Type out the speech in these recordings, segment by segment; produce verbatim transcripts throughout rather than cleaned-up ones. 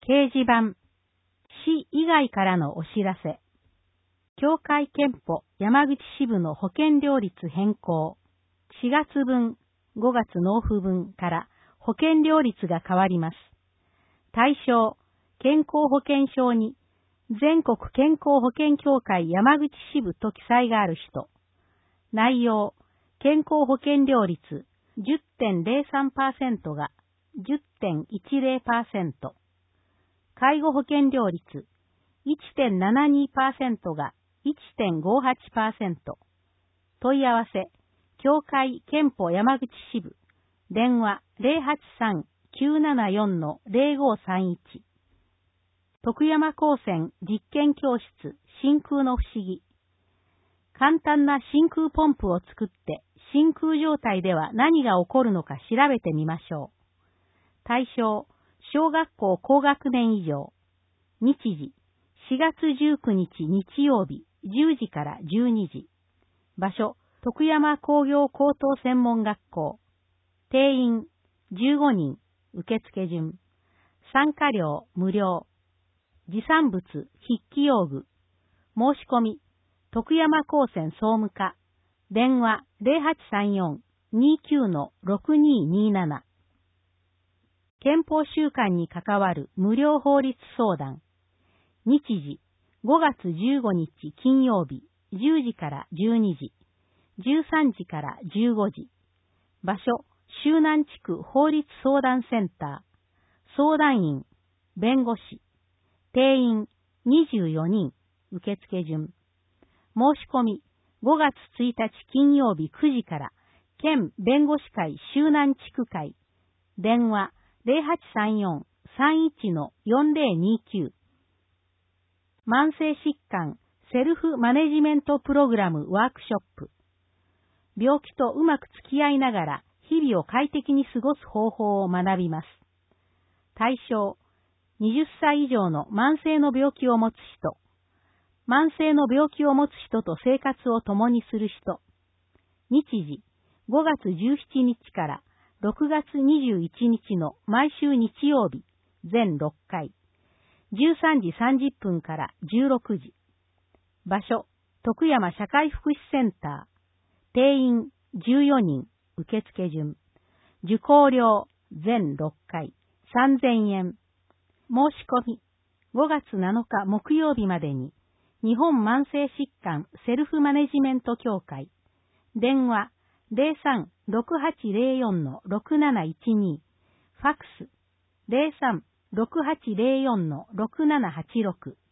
掲示板、市以外からのお知らせ。協会憲法山口支部の保険料率変更。しがつぶん、ごがつ納付分から保険料率が変わります。対象、健康保険証に全国健康保険協会山口支部と記載がある人。内容、健康保険料率 じゅってんぜろさんパーセント が じゅってんいちぜろパーセント。介護保険料率 いちてんななにパーセント が いちてんごはちパーセント。問い合わせ、協会憲法山口支部。電話 ゼロはちさん きゅうななよん ゼロごさんいち。徳山高専実験教室真空の不思議。簡単な真空ポンプを作って真空状態では何が起こるのか調べてみましょう。対象、小学校高学年以上。日時、しがつじゅうくにち日曜日じゅうじからじゅうにじ。場所、徳山工業高等専門学校。定員、じゅうごにん、受付順。参加料、無料。持参物、筆記用具。申し込み、徳山高専総務課。電話 ゼロはちさんよん にきゅう ろくにになな。憲法週間に関わる無料法律相談。日時、ごがつじゅうごにち金曜日、じゅうじからじゅうにじ、じゅうさんじからじゅうごじ。場所、周南地区法律相談センター。相談員、弁護士。定員、にじゅうよにん、受付順。申し込み、ごがつついたち金曜日くじから、県弁護士会周南地区会。電話、ゼロはちさんよん さんいち よんゼロにきゅう。慢性疾患セルフマネジメントプログラムワークショップ。病気とうまく付き合いながら日々を快適に過ごす方法を学びます。対象、はたち以上の慢性の病気を持つ人。慢性の病気を持つ人と生活を共にする人。日時、ごがつじゅうしちにちからろくがつにじゅういちにちの毎週日曜日、全ろっかい。じゅうさんじさんじゅっぷんからじゅうろくじ。場所、徳山社会福祉センター。定員じゅうよにん、受付順。受講料、全ろっかい、さんぜんえん。申し込み、ごがつなのか木曜日までに、日本慢性疾患セルフマネジメント協会。電話、ゼロさん ろくはちゼロよん ろくなないちに。ファックス、ゼロさん ろくはちゼロよん ろくななはちろく。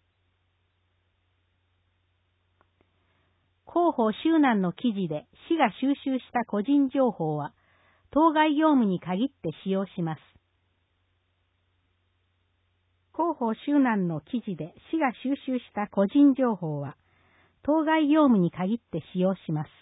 広報周南の記事で市が収集した個人情報は、当該業務に限って使用します。広報周南の記事で市が収集した個人情報は、当該業務に限って使用します。